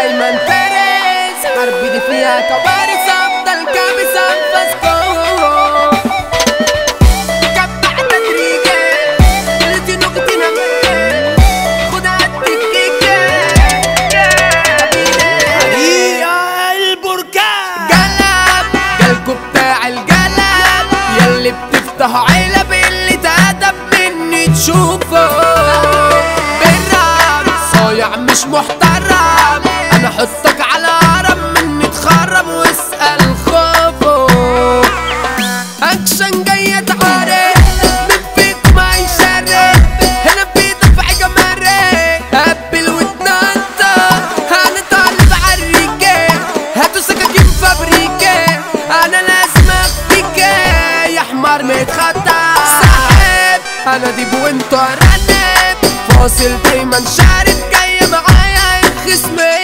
دايما فارس، حربي دي فيها كوارث، افضل كابس انفاسكو. كبع تدريجي قلتي نقطي نمي خدها التكيكي حريقة البركان قلب قلبكو بتاع القلب ياللي بتفتح علب اللي تهدب مني تشوفه بالرام صايع مش محترم. انا حطك على هرم مني تخرم واسأل خوفه. اكشن جاي اتعارك من فيك ما يشرك هنا في دفع جمارك قبل واتنطط. انا طالب عالريكة هاتوا سكاكين فابريكة انا لازم اخفيك يا حمار متخطى صاحب. انا ديب وانتو ارنب فاصل دايما شارد جاية معايا خصمي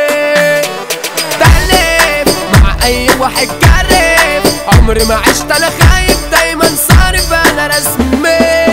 تحلف مع اي واحد جرب. عمري ما عشت انا خايف دايما صارف انا رسمي.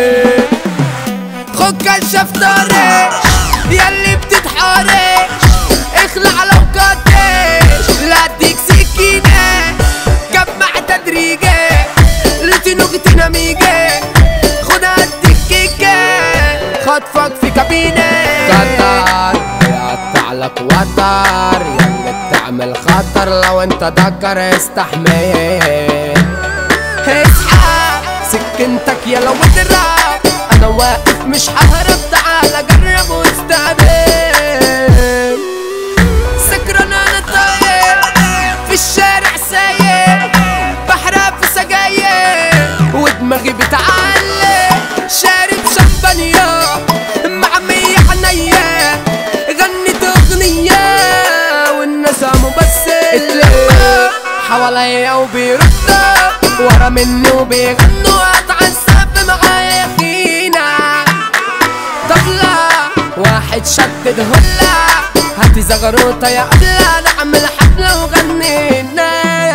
خد كشف طارش ياللي بتتحارش اخلع لو قدش لا اديك سكينة. جمع تدريجي قلتي نقطي نميجي خدها التكيكة خطفك في كابينة. قطر يقطع لك وتر ياللي بتعمل خطر لو انت دكر استحمل. اصحى سكنتك يلا واضرب انا واقف مش ههرب تعال جرب واستقبل. سكران انا طاير في الشارع سايق بحرق في سجاير ودماغي بتعلق شارب شمبانيا مع 100 حنية غنيت اغنية والناس قاموا بس اتلقوا حواليا وبيردوا ورا مني وبيغنوا اتعذب معايا خينا. طبلة واحد شدد هلا هاتي زغروطة يا قبلة نعمل حفلة وغنينا.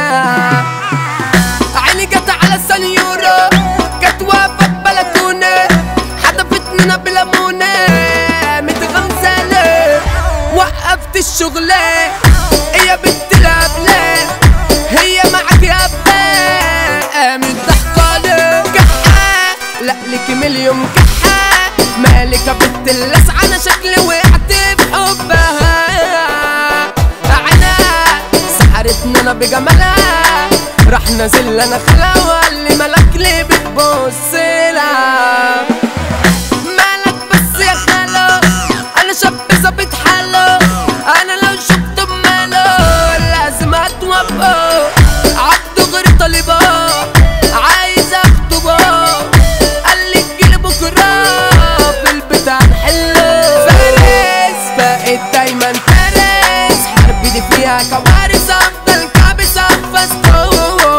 عيني جت على السنيورة كانت واقفة ببلكونة حدفتني بليمونة متغمزة وقفت الشغل يا بنت الهبلة هي معاك يا ابا قامت ضحكالي كحة لا ليكي مليون كحة مالك يا بنت اللسعة انا شكلي وقعت في حبها. عينها سحرتني انا بجمالها راح نازل انا خلا وقال لي مالك ليه بتبصلها. مالك بس يا خالو انا شاب ظابط حاله انا لو شفته بماله لازم اتوفى عبده غير طالبه عايز اخطبه قال لي تجيلي بكره في البيت هنحله. فارس بقيت دايما فارس حربي دي فيها كوارث افضل كابس انفاسكو.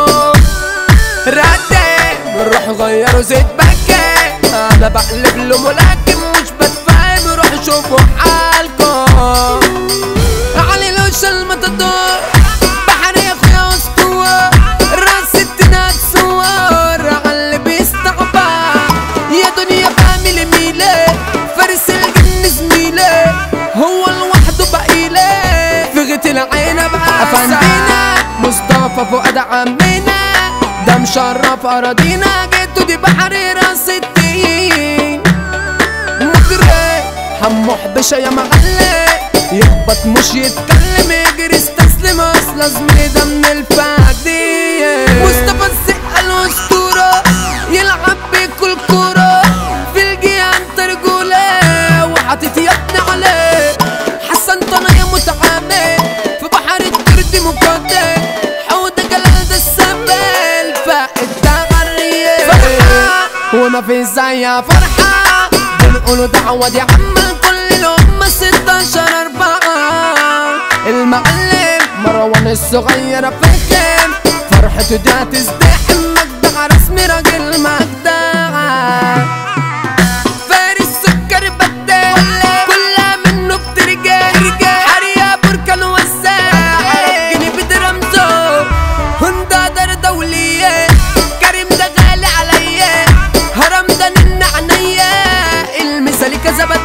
ردم روح غيروا زيت بكي انا بقلب له ملاكم مش بتفهم روح شوفوا حالكم. علي لوش المتدور بحر يا اخويا اسطوة راس التنات صور عاللي بيستعبع يا دنيا بعمل ميلة فارس الجن زميلة هو لوحده بقيلة في غيت العين بقى افندينا مصطفى فؤاد عمنا ده مشرف اراضينا جيتو دي بحر راس الدين. مجري حمو حبشة يا معلم يخبط مش يتكلم يجري استسلم اصلا زميلي ده من الفقدية. مصطفى السقا الاسطورة يلعب بكل كورة في الجيان ترجولة وحاطط يدنا عليه حسن طنايا متعامل في بحر الترد مقدم حوضة جلال ده السبل فاقد ده غرية فرحة وما في زيها فرحة بنقولوا دعوة دي عمل كل الأمة 16/4. المعلم مروان الصغير فخم فرحته دي هتزدحم مجدع رسمي راجل مجدع. فارس سكر بدال كلها منه بترجع حريقة بركان وساع جني بدرمزه هندا دار دولية كريم ده غالي عليا هرم ده نن عينيا المثالي كذا